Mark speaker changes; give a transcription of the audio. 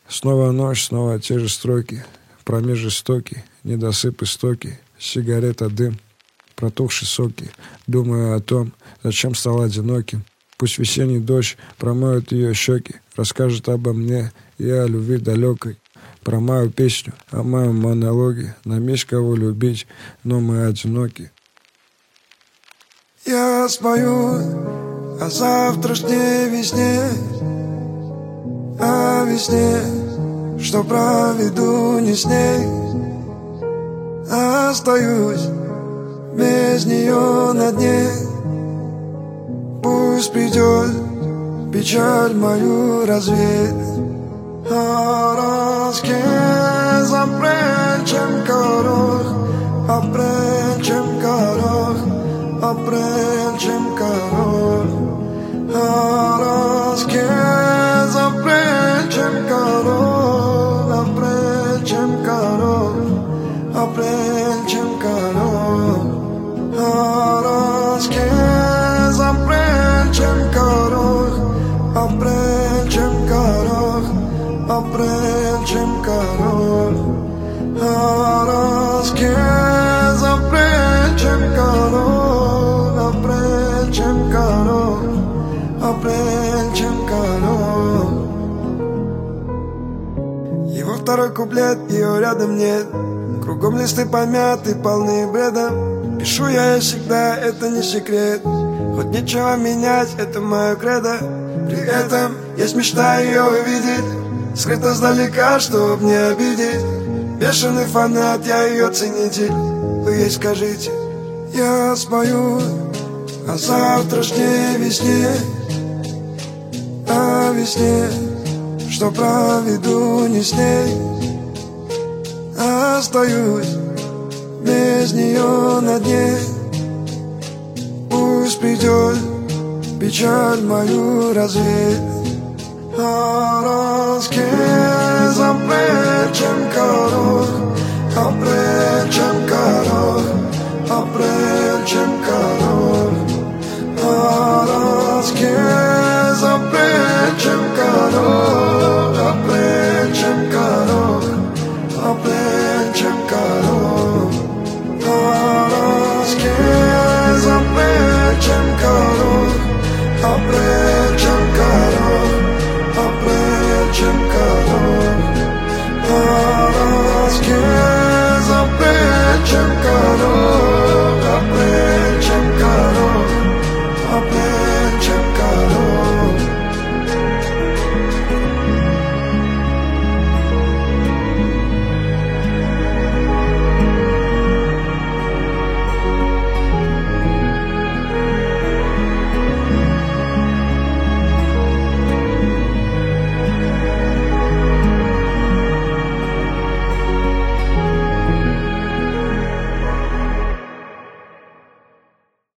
Speaker 1: Снова ночь, снова те же строки, промеж жестокий, недосып истоки, сигарета, дым, протухшие соки. Думаю о том, зачем стал одиноким. Пусть весенний дождь промоет ее щеки, расскажет обо мне и о любви далекой. Про мою песню, о моем монологе. Нам есть кого любить, но мы одиноки.
Speaker 2: Я спою о завтрашней весне, о весне, что проведу не с ней. Остаюсь без нее на дне. Пусть придет печаль мою развеять. Араске запречем корох, опречем корох, опречем корох. Араске запречем корох, опречем корох, опречем корох. Араске запречем корох, опречем корох, опречем корох. Араске запречем корох, опречем корох, опречем корох. Его второй куплет, ее рядом нет. Кругом листы помяты, полные бреда. Пишу я всегда, это не секрет. Хоть нечего менять, это мое кредо. При этом есть мечта ее увидеть, скрыто сдалека, чтоб не обидеть. Бешеный фанат, я ее ценитель. Вы ей скажите, я спою о завтрашней весне, о весне, что проведу не с ней. Остаюсь без нее на дне. Пусть придет печаль мою развеять.